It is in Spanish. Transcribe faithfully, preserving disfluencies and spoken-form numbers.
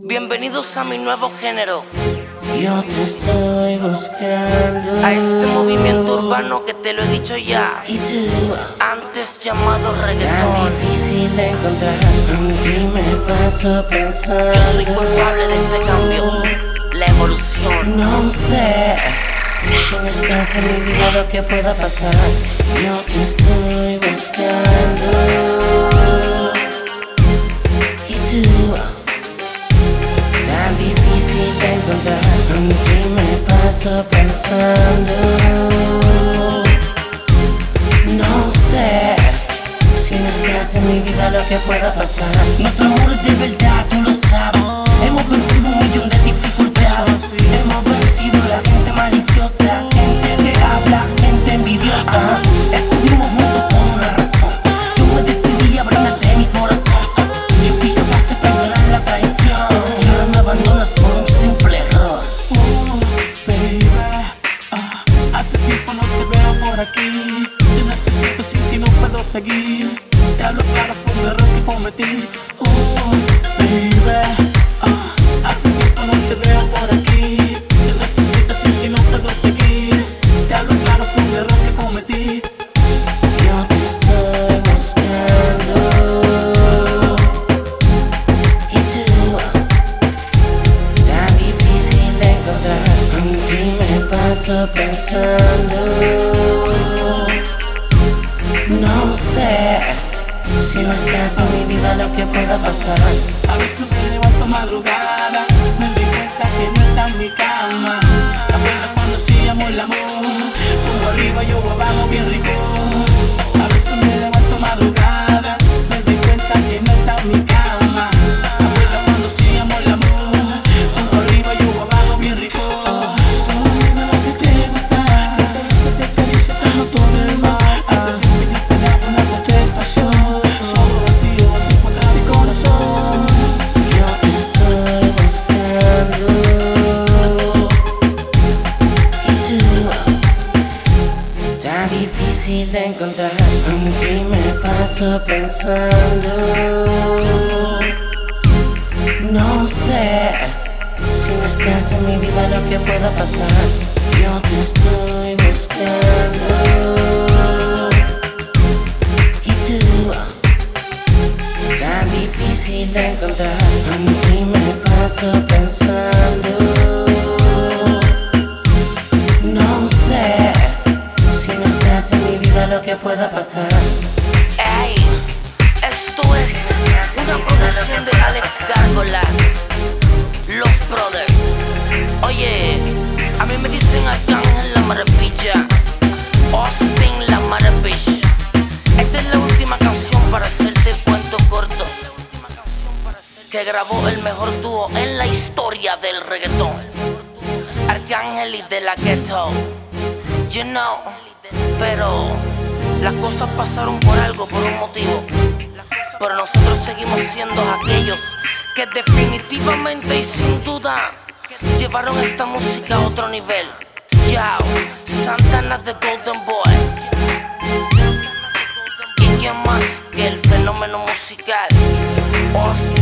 Bienvenidos a mi nuevo género. Yo te estoy buscando. A este movimiento urbano que te lo he dicho ya, Y tú, antes llamado tan reggaetón. difícil de encontrar. En ti me paso pensando. Yo soy culpable de este cambio, la evolución. No sé si no estás en mi vida lo que pueda pasar. Yo te estoy buscando. Y tú, tan difícil de encontrar. En ti me paso pensando. No sé si no estás en mi vida lo que pueda pasar. Nuestro amor es de verdad, tú lo sabes. Hemos vencido un millón de dificultades. Hemos vencido la gente maliciosa, gente que habla, gente envidiosa. Estuvimos juntos por una razón. Yo me decidí a brindarte mi corazón. Yo fui capaz de perdonar la traición. Y ahora me abandonas por un simple error. Oh, baby, ah, hace tiempo no te veo por aquí. Te necesito, sin ti no puedo seguir. Te hablo claro, fue un error que cometí. Oh, baby, ah, hace tiempo no te veo por aquí. Te necesito, sin ti no puedo seguir. Te hablo claro, fue un error que cometí. Yo te estoy buscando. Y tú, tan difícil de encontrar. En ti me paso pensando. No sé si no estás en mi vida lo que pueda pasar. A veces me levanto madrugada, me doy cuenta que no está en mi cama. La buena cuando hacíamos el amor, tú arriba, yo abajo, bien rico. A veces me levanto madrugada, me doy cuenta que no está en mi cama. La buena cuando hacíamos el amor, tú arriba, yo abajo, bien rico. Solo dime lo que te gusta, que te beso, te acaricio, te noto del mar. Hace tiempo que yo te daba una contestación, solo vacío, sin encontrar mi corazón. Yo te estoy buscando. Y tú, tan difícil de encontrar. En ti me paso pensando. No sé si no estás en mi vida lo que pueda pasar. Yo te estoy buscando. Y tú, tan difícil de encontrar. En ti me paso pensando. No sé si no estás en mi vida lo que pueda pasar. Ey, esto es una producción de Alex Gárgolas, Los Brothers. Oye, a mí me dicen Arcángel la maravilla, Austin la maravilla. Esta es la última canción para hacerte el cuento corto, que grabó el mejor dúo en la historia del reggaetón, Arcángel y De La Ghetto. You know, pero las cosas pasaron por algo, por un motivo. Pero nosotros seguimos siendo aquellos que definitivamente y sin duda llevaron esta música a otro nivel. Yo, Santana the Golden Boy. ¿Y quién más que el fenómeno musical Austin?